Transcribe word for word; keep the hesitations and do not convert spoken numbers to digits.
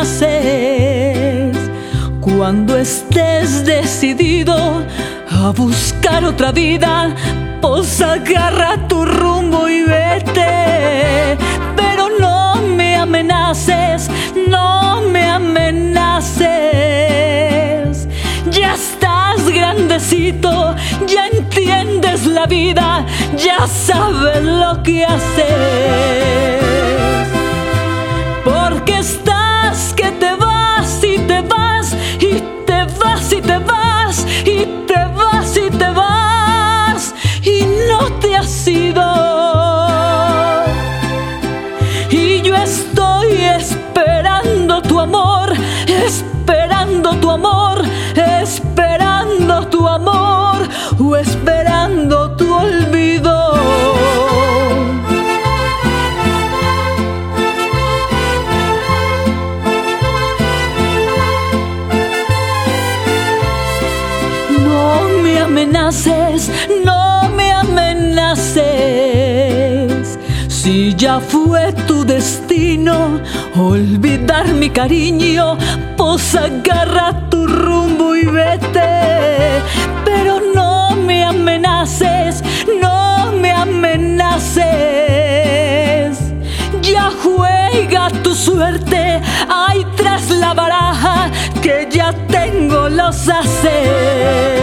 amenaces. Cuando estés decidido a buscar otra vida, pues agarra tu rumbo y vete. Pero no me amenaces, no me amenaces. Ya estás grandecito, ya entiendes la vida, ya sabes lo que hacer. Porque estás que te vas y te vas y te vas y te vas y te vas y te vas y no te has ido. Y yo estoy esperando tu amor, esperando tu amor, esperando tu amor o esperando tu olvido. No me amenaces, no me amenaces. Si ya fue tu destino olvidar mi cariño, pues agarra tu rumbo y vete. Pero no me amenaces, no me amenaces. Ya juega tu suerte, ahí tras la baraja que ya tengo los haces.